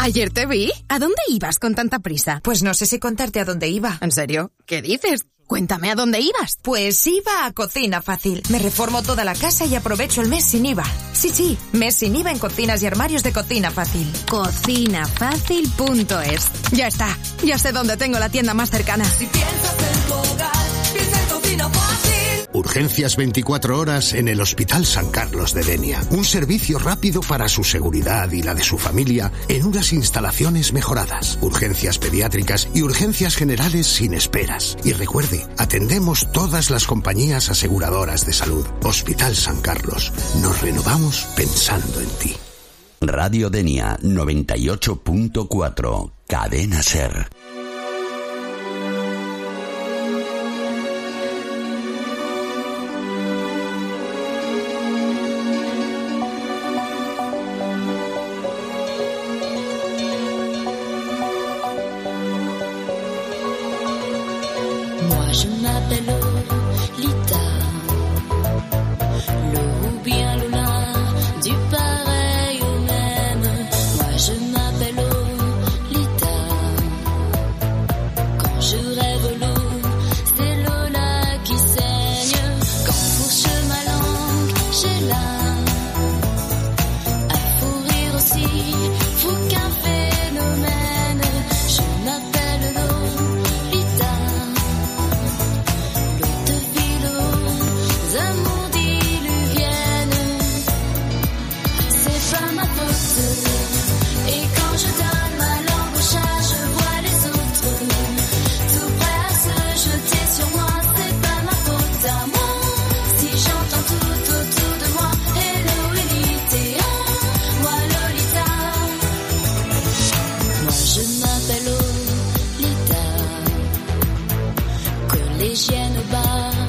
Ayer te vi. ¿A dónde ibas con tanta prisa? Pues no sé si contarte a dónde iba. ¿En serio? ¿Qué dices? Cuéntame a dónde ibas. Pues iba a Cocina Fácil. Me reformo toda la casa y aprovecho el mes sin IVA. Sí, mes sin IVA en cocinas y armarios de Cocina Fácil. Cocinafacil.es. Ya está. Ya sé dónde tengo la tienda más cercana. Si piensas en tu hogar, piensa en Cocina Fácil. Urgencias 24 horas en el Hospital San Carlos de Denia. Un servicio rápido para su seguridad y la de su familia en unas instalaciones mejoradas. Urgencias pediátricas y urgencias generales sin esperas. Y recuerde, atendemos todas las compañías aseguradoras de salud. Hospital San Carlos. Nos renovamos pensando en ti. Radio Denia 98.4. Cadena SER. Je m'appelle Lolita, Lo ou bien Lola, du pareil au même. Moi je m'appelle Lolita. Quand je rêve l'eau, c'est Lola qui saigne. Quand fourche ma langue, j'ai là à fou rire aussi, fou qu'un phénomène. Je m'appelle Lolita. Amours diluviennes, c'est pas ma faute. Et quand je donne ma langue au chat, je vois les autres tout prêts à se jeter sur moi. C'est pas ma faute à moi. Si j'entends tout autour de moi, hello Elite, moi Lolita. Moi je m'appelle Lolita, collégienne au bar.